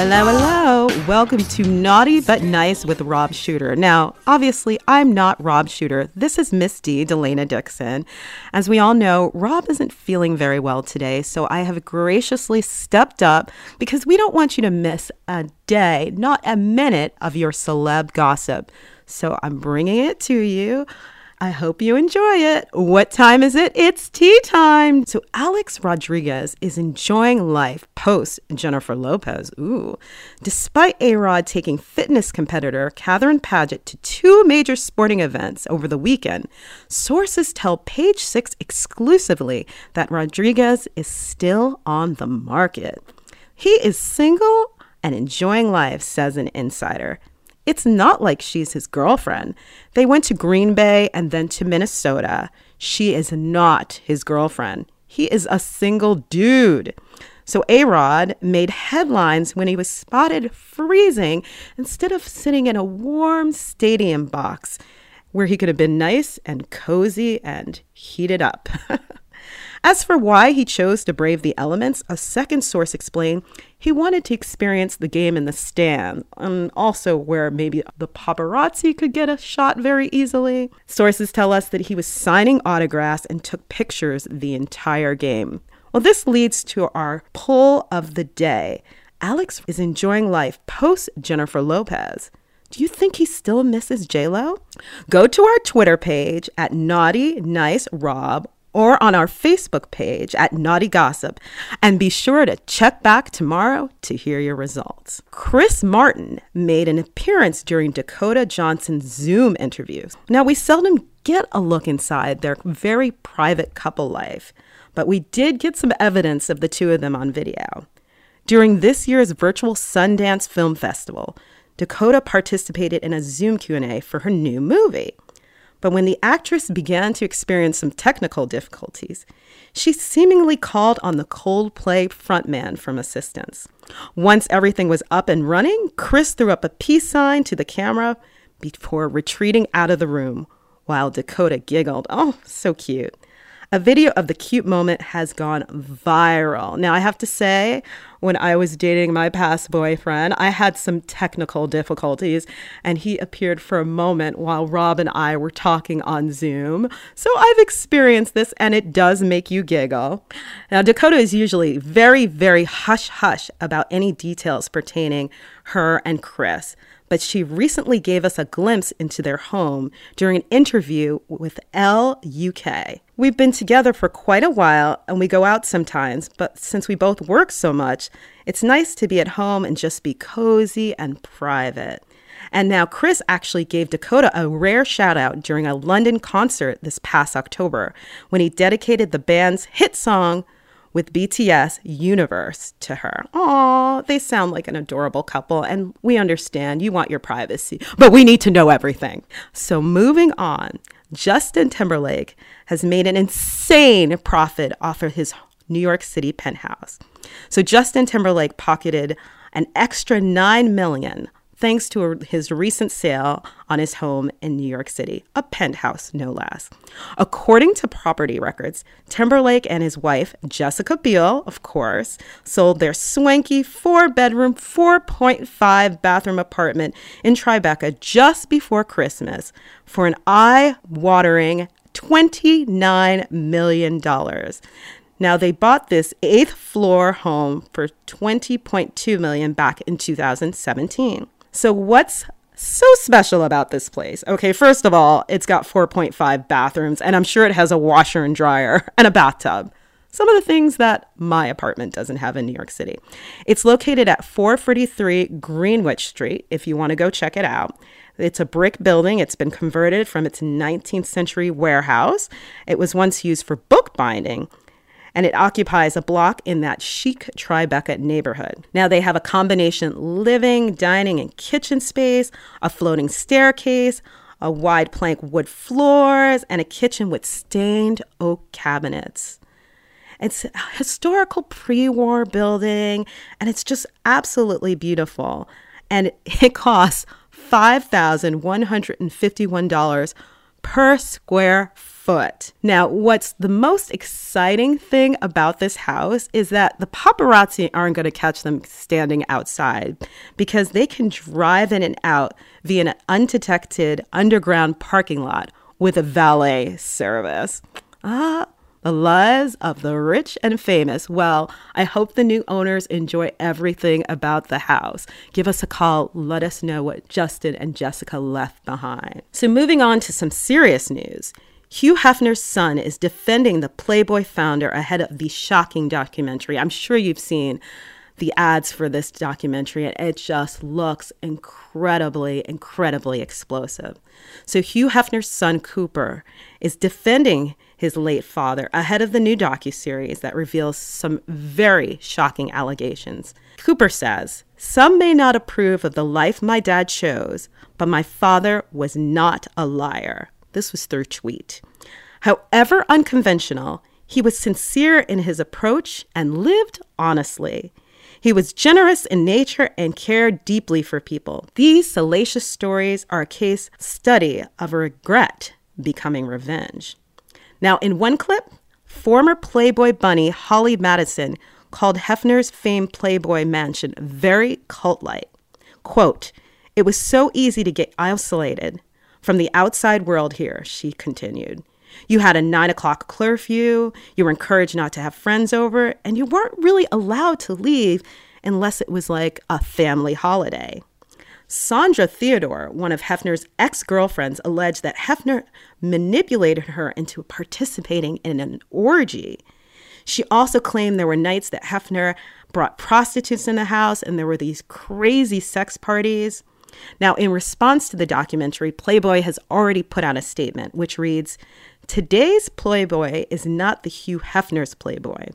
Hello, hello. Welcome to Naughty But Nice with Rob Shuter. Now, obviously, I'm not Rob Shuter. This is Miss D, Delana Dixon. As we all know, Rob isn't feeling very well today, so I have graciously stepped up because we don't want you to miss a day, not a minute of your celeb gossip. So I'm bringing it to you. I hope you enjoy it. What time is it? It's tea time. So Alex Rodriguez is enjoying life post Jennifer Lopez. Ooh. Despite A-Rod taking fitness competitor Catherine Paget to two major sporting events over the weekend, sources tell Page Six exclusively that Rodriguez is still on the market. He is single and enjoying life, says an insider. It's not like she's his girlfriend. They went to Green Bay and then to Minnesota. She is not his girlfriend. He is a single dude. So A-Rod made headlines when he was spotted freezing instead of sitting in a warm stadium box where he could have been nice and cozy and heated up. As for why he chose to brave the elements, a second source explained he wanted to experience the game in the stand, and also where maybe the paparazzi could get a shot very easily. Sources tell us that he was signing autographs and took pictures the entire game. Well, this leads to our poll of the day. Alex is enjoying life post Jennifer Lopez. Do you think he still misses J-Lo? Go to our Twitter page at Naughty Nice Rob or on our Facebook page at Naughty Gossip, and be sure to check back tomorrow to hear your results. Chris Martin made an appearance during Dakota Johnson's Zoom interviews. Now, we seldom get a look inside their very private couple life, but we did get some evidence of the two of them on video. During this year's virtual Sundance Film Festival, Dakota participated in a Zoom Q&A for her new movie. But when the actress began to experience some technical difficulties, she seemingly called on the Coldplay frontman for assistance. Once everything was up and running, Chris threw up a peace sign to the camera before retreating out of the room, while Dakota giggled. Oh, so cute. A video of the cute moment has gone viral. Now, I have to say, when I was dating my past boyfriend, I had some technical difficulties, and he appeared for a moment while Rob and I were talking on Zoom. So I've experienced this, and it does make you giggle. Now, Dakota is usually very, very hush-hush about any details pertaining her and Chris, but she recently gave us a glimpse into their home during an interview with Elle UK. We've been together for quite a while and we go out sometimes, but since we both work so much, it's nice to be at home and just be cozy and private. And now Chris actually gave Dakota a rare shout out during a London concert this past October when he dedicated the band's hit song with BTS Universe to her. Aw, they sound like an adorable couple, and we understand you want your privacy, but we need to know everything. So moving on, Justin Timberlake has made an insane profit off of his New York City penthouse. So Justin Timberlake pocketed an extra $9 million thanks to his recent sale on his home in New York City, a penthouse no less. According to property records, Timberlake and his wife, Jessica Biel, of course, sold their swanky 4-bedroom, 4.5 bathroom apartment in Tribeca just before Christmas for an eye-watering $29 million. Now, they bought this 8th floor home for $20.2 million back in 2017. So what's so special about this place? Okay, first of all, it's got 4.5 bathrooms, and I'm sure it has a washer and dryer and a bathtub. Some of the things that my apartment doesn't have in New York City. It's located at 443 Greenwich Street, if you want to go check it out. It's a brick building. It's been converted from its 19th century warehouse. It was once used for bookbinding, and it occupies a block in that chic Tribeca neighborhood. Now, they have a combination living, dining, and kitchen space, a floating staircase, a wide plank wood floors, and a kitchen with stained oak cabinets. It's a historical pre-war building, and it's just absolutely beautiful. And it costs $5,151 per square foot. foot. Now, what's the most exciting thing about this house is that the paparazzi aren't going to catch them standing outside because they can drive in and out via an undetected underground parking lot with a valet service. The lives of the rich and famous. Well, I hope the new owners enjoy everything about the house. Give us a call. Let us know what Justin and Jessica left behind. So moving on to some serious news. Hugh Hefner's son is defending the Playboy founder ahead of the shocking documentary. I'm sure you've seen the ads for this documentary, and it just looks incredibly explosive. So Hugh Hefner's son, Cooper, is defending his late father ahead of the new docuseries that reveals some very shocking allegations. Cooper says, "Some may not approve of the life my dad chose, but my father was not a liar." This was through tweet. However unconventional, he was sincere in his approach and lived honestly. He was generous in nature and cared deeply for people. These salacious stories are a case study of regret becoming revenge. Now, in one clip, former Playboy bunny Holly Madison called Hefner's famed Playboy mansion very cult-like. Quote, "It was so easy to get isolated from the outside world here," she continued. "You had a 9 o'clock curfew, you were encouraged not to have friends over, and you weren't really allowed to leave unless it was like a family holiday." Sandra Theodore, one of Hefner's ex-girlfriends, alleged that Hefner manipulated her into participating in an orgy. She also claimed there were nights that Hefner brought prostitutes in the house and there were these crazy sex parties. Now, in response to the documentary, Playboy has already put out a statement which reads, "Today's Playboy is not the Hugh Hefner's Playboy.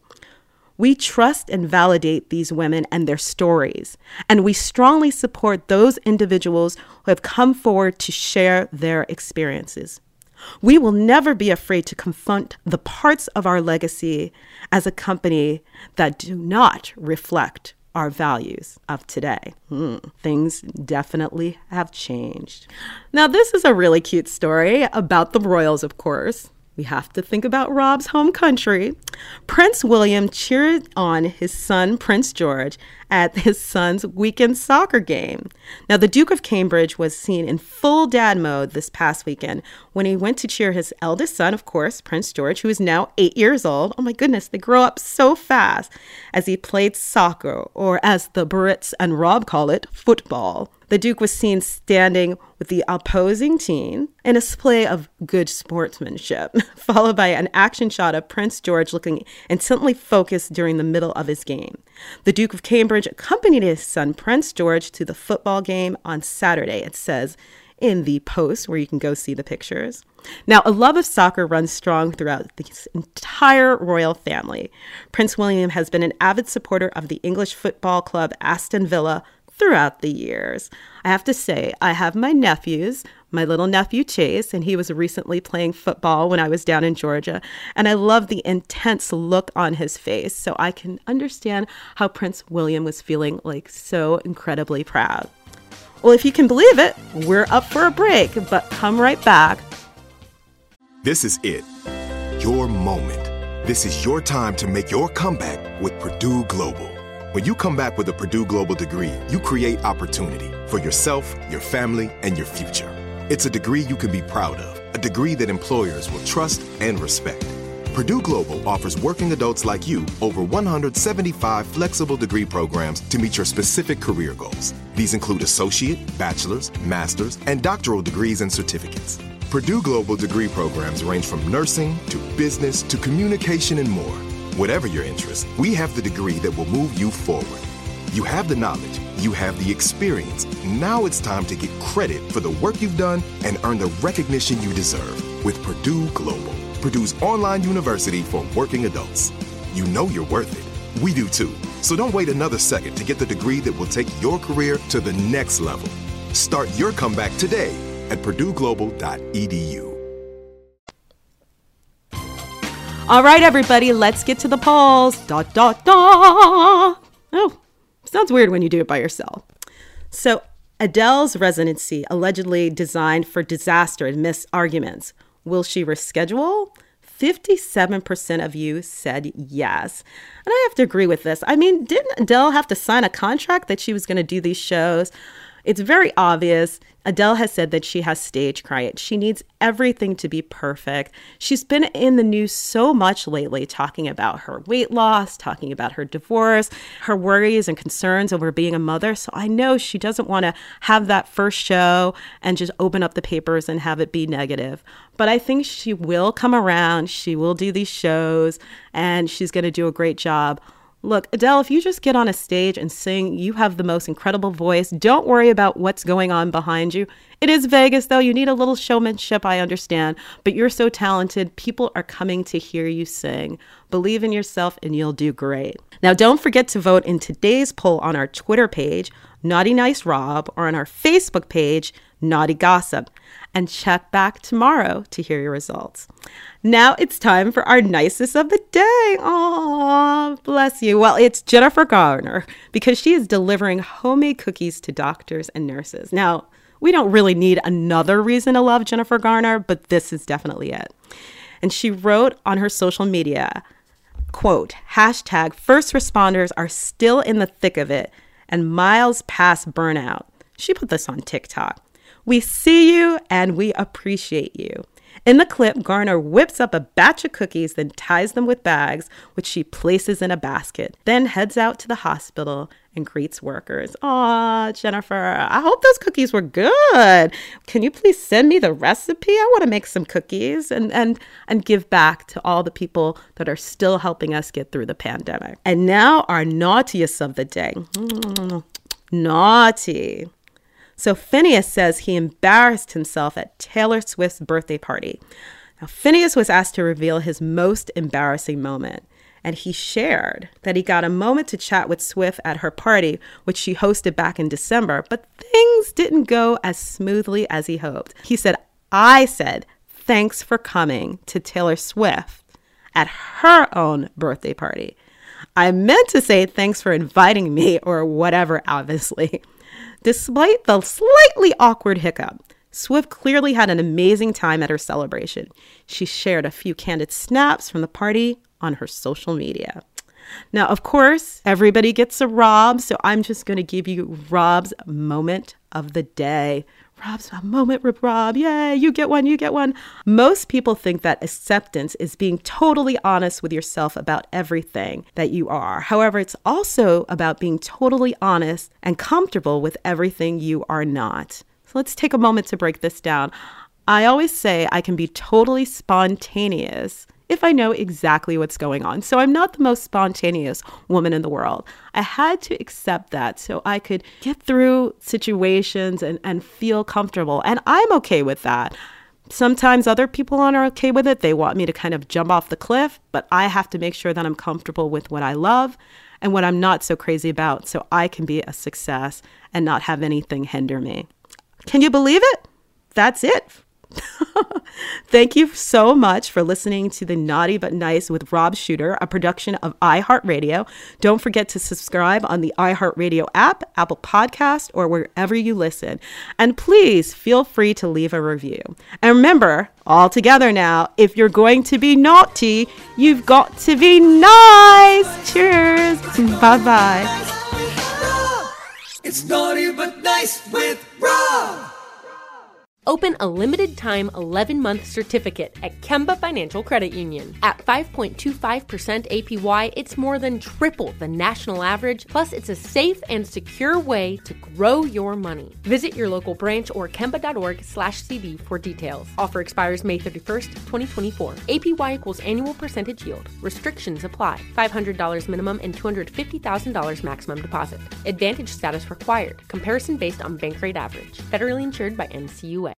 We trust and validate these women and their stories, and we strongly support those individuals who have come forward to share their experiences. We will never be afraid to confront the parts of our legacy as a company that do not reflect our values of today." Things definitely have changed. Now, this is a really cute story about the royals, of course. We have to think about Rob's home country. Prince William cheered on his son, Prince George, at his son's weekend soccer game. Now, the Duke of Cambridge was seen in full dad mode this past weekend when he went to cheer his eldest son, of course, Prince George, who is now 8 years old. Oh my goodness, they grow up so fast, as he played soccer, or as the Brits and Rob call it, football. The Duke was seen standing with the opposing team in a display of good sportsmanship, followed by an action shot of Prince George looking intently focused during the middle of his game. The Duke of Cambridge accompanied his son, Prince George, to the football game on Saturday, it says in the post where you can go see the pictures. Now, a love of soccer runs strong throughout the entire royal family. Prince William has been an avid supporter of the English football club Aston Villa throughout the years. I have to say, I have my nephews, my little nephew Chase, and he was recently playing football when I was down in Georgia, and I love the intense look on his face, so I can understand how Prince William was feeling like so incredibly proud. Well, if you can believe it, we're up for a break, but come right back. This is it, your moment. This is your time to make your comeback with Purdue Global. When you come back with a Purdue Global degree, you create opportunity for yourself, your family, and your future. It's a degree you can be proud of, a degree that employers will trust and respect. Purdue Global offers working adults like you over 175 flexible degree programs to meet your specific career goals. These include associate, bachelor's, master's, and doctoral degrees and certificates. Purdue Global degree programs range from nursing to business to communication and more. Whatever your interest, we have the degree that will move you forward. You have the knowledge, you have the experience. Now it's time to get credit for the work you've done and earn the recognition you deserve with Purdue Global, Purdue's online university for working adults. You know you're worth it. We do too. So don't wait another second to get the degree that will take your career to the next level. Start your comeback today at purdueglobal.edu. All right, everybody, let's get to the polls. Oh, sounds weird when you do it by yourself. So Adele's residency, allegedly designed for disaster amidst arguments, Will she reschedule? 57% of you said yes. And I have to agree with this. I mean, didn't Adele have to sign a contract that she was going to do these shows? It's very obvious. Adele has said that she has stage fright. She needs everything to be perfect. She's been in the news so much lately, talking about her weight loss, talking about her divorce, her worries and concerns over being a mother. So I know she doesn't want to have that first show and just open up the papers and have it be negative. But I think she will come around. She will do these shows and she's going to do a great job. Look, Adele, if you just get on a stage and sing, you have the most incredible voice. Don't worry about what's going on behind you. It is Vegas, though. You need a little showmanship, I understand. But you're so talented. People are coming to hear you sing. Believe in yourself and you'll do great. Now, don't forget to vote in today's poll on our Twitter page, Naughty Nice Rob, or on our Facebook page, Naughty Gossip. And check back tomorrow to hear your results. Now it's time for our nicest of the day. Oh, bless you. Well, it's Jennifer Garner because she is delivering homemade cookies to doctors and nurses. Now, we don't really need another reason to love Jennifer Garner, but this is definitely it. And she wrote on her social media, quote, hashtag first responders are still in the thick of it and miles past burnout. She put this on TikTok. We see you and we appreciate you. In the clip, Garner whips up a batch of cookies, then ties them with bags, which she places in a basket, then heads out to the hospital and greets workers. Aw, Jennifer, I hope those cookies were good. Can you please send me the recipe? I want to make some cookies and give back to all the people that are still helping us get through the pandemic. And now our naughtiest of the day. Naughty. So Phineas says he embarrassed himself at Taylor Swift's birthday party. Now, Phineas was asked to reveal his most embarrassing moment, and he shared that he got a moment to chat with Swift at her party, which she hosted back in December, but things didn't go as smoothly as he hoped. He said, I said, thanks for coming to Taylor Swift at her own birthday party. I meant to say thanks for inviting me or whatever, obviously. Despite the slightly awkward hiccup, Swift clearly had an amazing time at her celebration. She shared a few candid snaps from the party on her social media. Now, of course, everybody gets a Rob, so I'm just going to give you Rob's moment of the day. Rob's a moment with Rob. Yay, you get one, you get one. Most people think that acceptance is being totally honest with yourself about everything that you are. However, it's also about being totally honest and comfortable with everything you are not. So let's take a moment to break this down. I always say I can be totally spontaneous if I know exactly what's going on. So I'm not the most spontaneous woman in the world. I had to accept that so I could get through situations and feel comfortable. And I'm okay with that. Sometimes other people aren't okay with it. They want me to kind of jump off the cliff, but I have to make sure that I'm comfortable with what I love and what I'm not so crazy about so I can be a success and not have anything hinder me. Can you believe it? That's it. Thank you so much for listening to the Naughty But Nice with Rob Shuter, a production of iHeartRadio. Don't forget to subscribe on the iHeartRadio app, Apple Podcast, or wherever you listen. And please feel free to leave a review. And remember, all together now, if you're going to be naughty, you've got to be nice. Cheers. Bye-bye. It's Naughty But Nice with Rob. Open a limited-time 11-month certificate at Kemba Financial Credit Union. At 5.25% APY, it's more than triple the national average, plus it's a safe and secure way to grow your money. Visit your local branch or kemba.org/cb for details. Offer expires May 31st, 2024. APY equals annual percentage yield. Restrictions apply. $500 minimum and $250,000 maximum deposit. Advantage status required. Comparison based on bank rate average. Federally insured by NCUA.